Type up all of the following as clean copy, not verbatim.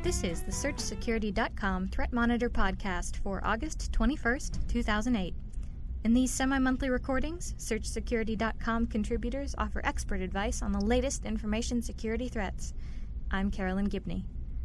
This is the SearchSecurity.com Threat Monitor podcast for August 21st, 2008. In these semi-monthly recordings, SearchSecurity.com contributors offer expert advice on the latest information security threats. I'm Carolyn Gibney.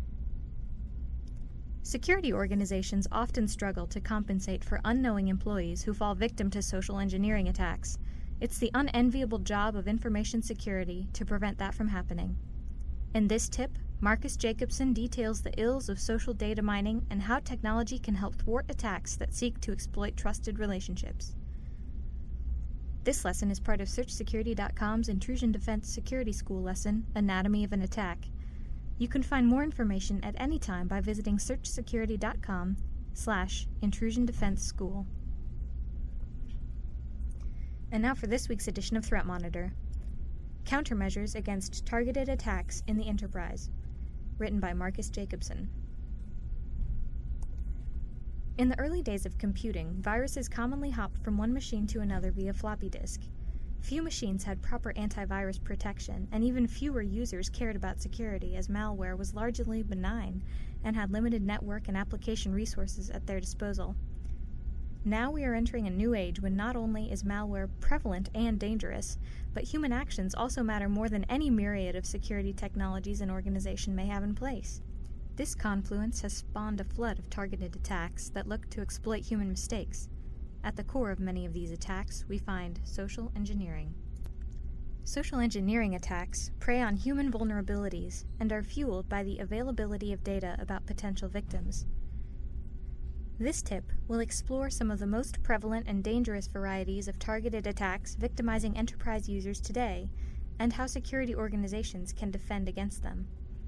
Security organizations often struggle to compensate for unknowing employees who fall victim to social engineering attacks. It's the unenviable job of information security to prevent that from happening. In this tip, Marcus Jacobson details the ills of social data mining and how technology can help thwart attacks that seek to exploit trusted relationships. This lesson is part of SearchSecurity.com's Intrusion Defense Security School lesson, Anatomy of an Attack. You can find more information at any time by visiting SearchSecurity.com/Intrusion Defense School. And now for this week's edition of Threat Monitor. Countermeasures against targeted attacks in the enterprise. Written by Marcus Jacobson. In the early days of computing, viruses commonly hopped from one machine to another via floppy disk. Few machines had proper antivirus protection, and even fewer users cared about security, as malware was largely benign and had limited network and application resources at their disposal. Now we are entering a new age when not only is malware prevalent and dangerous, but human actions also matter more than any myriad of security technologies an organization may have in place. This confluence has spawned a flood of targeted attacks that look to exploit human mistakes. At the core of many of these attacks, we find social engineering. Social engineering attacks prey on human vulnerabilities and are fueled by the availability of data about potential victims. This tip will explore some of the most prevalent and dangerous varieties of targeted attacks victimizing enterprise users today, and how security organizations can defend against them.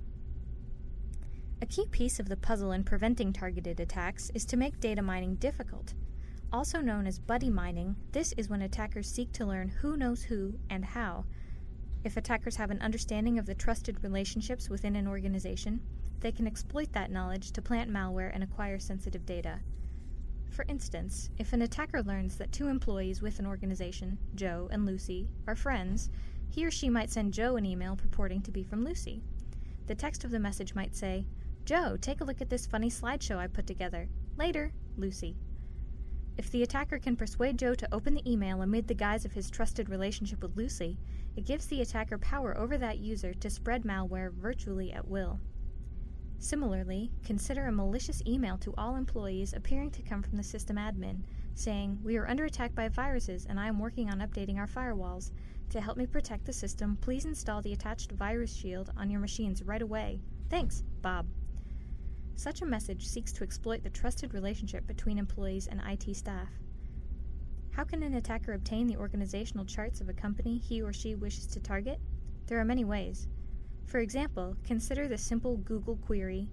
A key piece of the puzzle in preventing targeted attacks is to make data mining difficult. Also known as buddy mining, this is when attackers seek to learn who knows who and how. If attackers have an understanding of the trusted relationships within an organization, they can exploit that knowledge to plant malware and acquire sensitive data. For instance, if an attacker learns that two employees with an organization, Joe and Lucy, are friends, he or she might send Joe an email purporting to be from Lucy. The text of the message might say, "Joe, take a look at this funny slideshow I put together. Later, Lucy." If the attacker can persuade Joe to open the email amid the guise of his trusted relationship with Lucy, it gives the attacker power over that user to spread malware virtually at will. Similarly, consider a malicious email to all employees appearing to come from the system admin, saying, "We are under attack by viruses and I am working on updating our firewalls. To help me protect the system, please install the attached virus shield on your machines right away. Thanks, Bob." Such a message seeks to exploit the trusted relationship between employees and IT staff. How can an attacker obtain the organizational charts of a company he or she wishes to target? There are many ways. For example, consider the simple Google query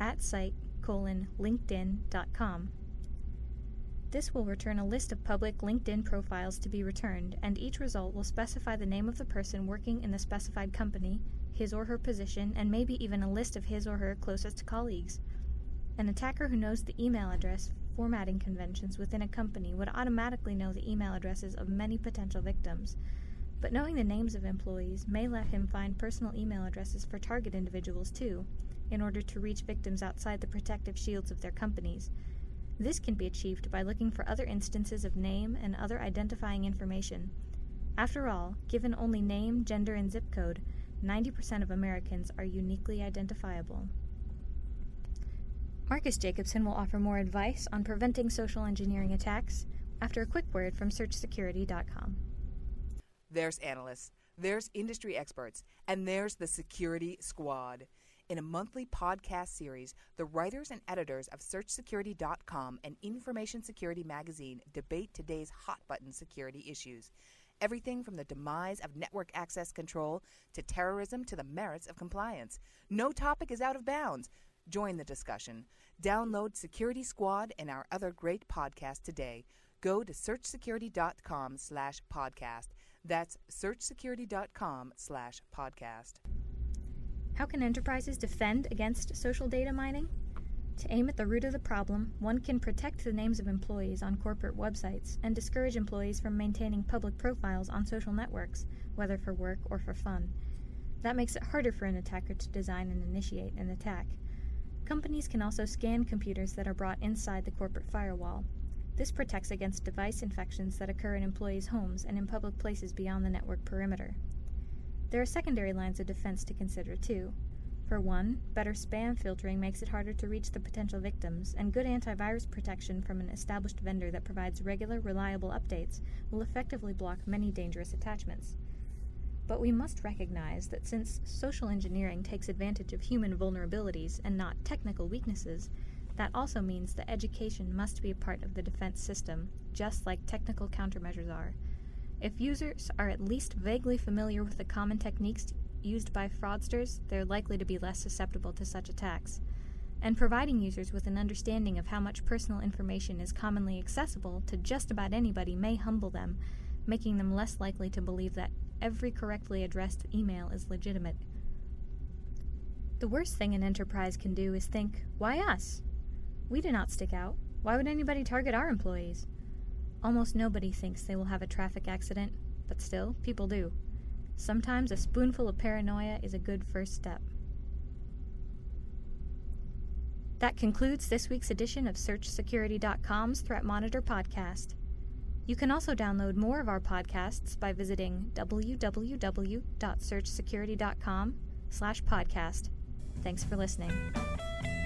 @site:/linkedin.com. This will return a list of public LinkedIn profiles to be returned, and each result will specify the name of the person working in the specified company, his or her position, and maybe even a list of his or her closest colleagues. An attacker who knows the email address formatting conventions within a company would automatically know the email addresses of many potential victims. But knowing the names of employees may let him find personal email addresses for target individuals too, in order to reach victims outside the protective shields of their companies. This can be achieved by looking for other instances of name and other identifying information. After all, given only name, gender, and zip code, 90% of Americans are uniquely identifiable. Marcus Jacobson will offer more advice on preventing social engineering attacks after a quick word from SearchSecurity.com. There's analysts, there's industry experts, and there's the Security Squad. In a monthly podcast series, the writers and editors of SearchSecurity.com and Information Security Magazine debate today's hot-button security issues. Everything from the demise of network access control to terrorism to the merits of compliance. No topic is out of bounds. Join the discussion. Download Security Squad and our other great podcasts today. Go to searchsecurity.com/podcast. That's searchsecurity.com/podcast. How can enterprises defend against social data mining? To aim at the root of the problem, one can protect the names of employees on corporate websites and discourage employees from maintaining public profiles on social networks, whether for work or for fun. That makes it harder for an attacker to design and initiate an attack. Companies can also scan computers that are brought inside the corporate firewall. This protects against device infections that occur in employees' homes and in public places beyond the network perimeter. There are secondary lines of defense to consider, too. For one, better spam filtering makes it harder to reach the potential victims, and good antivirus protection from an established vendor that provides regular, reliable updates will effectively block many dangerous attachments. But we must recognize that since social engineering takes advantage of human vulnerabilities and not technical weaknesses, that also means that education must be a part of the defense system, just like technical countermeasures are. If users are at least vaguely familiar with the common techniques used by fraudsters, they're likely to be less susceptible to such attacks. And providing users with an understanding of how much personal information is commonly accessible to just about anybody may humble them, making them less likely to believe that every correctly addressed email is legitimate. The worst thing an enterprise can do is think, why us? We do not stick out. Why would anybody target our employees? Almost nobody thinks they will have a traffic accident, but still, people do. Sometimes a spoonful of paranoia is a good first step. That concludes this week's edition of SearchSecurity.com's Threat Monitor podcast. You can also download more of our podcasts by visiting www.searchsecurity.com/podcast. Thanks for listening.